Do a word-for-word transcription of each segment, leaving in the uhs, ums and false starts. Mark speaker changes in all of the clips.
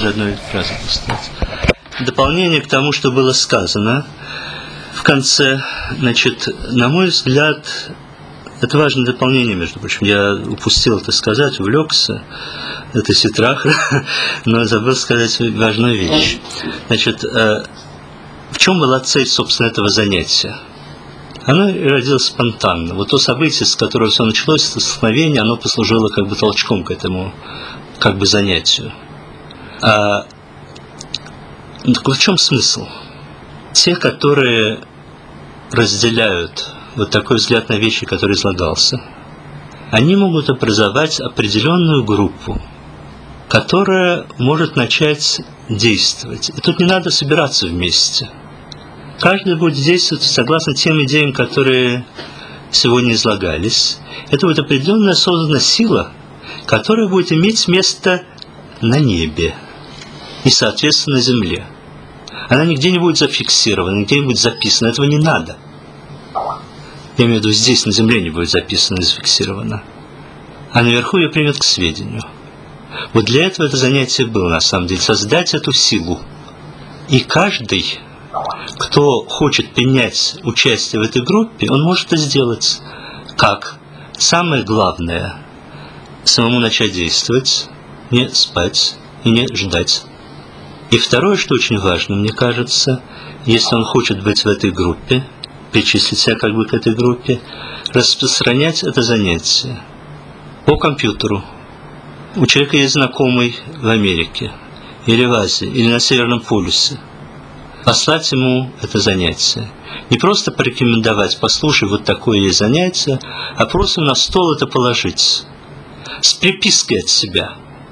Speaker 1: даже одной фразой поставить. Дополнение к тому, что было сказано в конце, значит, на мой взгляд, это важное дополнение, между прочим. Я упустил это сказать, увлекся. Это ситрах, но забыл сказать важную вещь. Значит, в чем была цель, собственно, этого занятия? Оно родилось спонтанно. Вот то событие, с которого все началось, это столкновение, оно послужило как бы толчком к этому как бы занятию. А, так в чем смысл? Те, которые разделяют вот такой взгляд на вещи, который излагался, они могут образовать определенную группу, которая может начать действовать. И тут не надо собираться вместе. Каждый будет действовать согласно тем идеям, которые сегодня излагались. Это будет определенная создана сила, которая будет иметь место на небе и, соответственно, на земле. Она нигде не будет зафиксирована, нигде не будет записана. Этого не надо. Я имею в виду, здесь на земле не будет записано и зафиксировано. А наверху ее примет к сведению. Вот для этого это занятие было, на самом деле, создать эту силу. И каждый, кто хочет принять участие в этой группе, он может это сделать. Как? Самое главное – самому начать действовать, не спать и не ждать. И второе, что очень важно, мне кажется, если он хочет быть в этой группе, причислить себя как бы к этой группе, распространять это занятие по компьютеру. У человека есть знакомый в Америке, или в Азии, или на Северном полюсе. Послать ему это занятие. Не просто порекомендовать, послушай, вот такое есть занятие, а просто на стол это положить. С припиской от себя.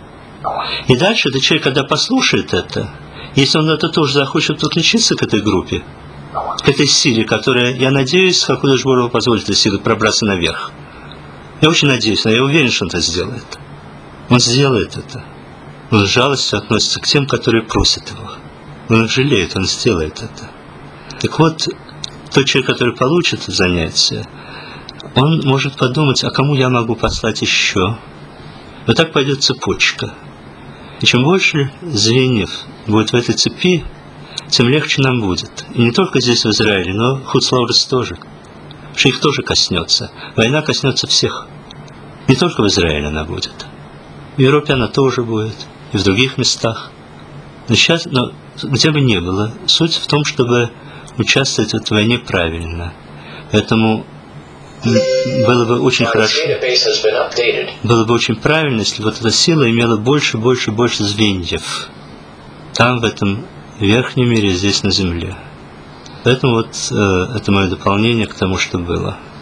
Speaker 1: И дальше этот человек, когда послушает это, если он это тоже захочет подключиться к этой группе, к этой силе, которая, я надеюсь, Хакодыш Бору позволит этой силе пробраться наверх. Я очень надеюсь, но я уверен, что он это сделает. Он сделает это. Он с жалостью относится к тем, которые просят его. Он их жалеет, он сделает это. Так вот, тот человек, который получит это занятие, он может подумать, а кому я могу послать еще? Вот так пойдет цепочка. И чем больше звеньев будет в этой цепи, тем легче нам будет. И не только здесь, в Израиле, но Хуцлаурес тоже. Потому что их тоже коснется. Война коснется всех. Не только в Израиле она будет. В Европе она тоже будет. И в других местах. Но сейчас, но где бы ни было, суть в том, чтобы участвовать в этой войне правильно. Поэтому было бы очень хорошо, было бы очень правильно, если вот эта сила имела больше, больше, больше звеньев. Там, в этом верхнем мире, здесь на земле. Поэтому вот э, это мое дополнение к тому, что было.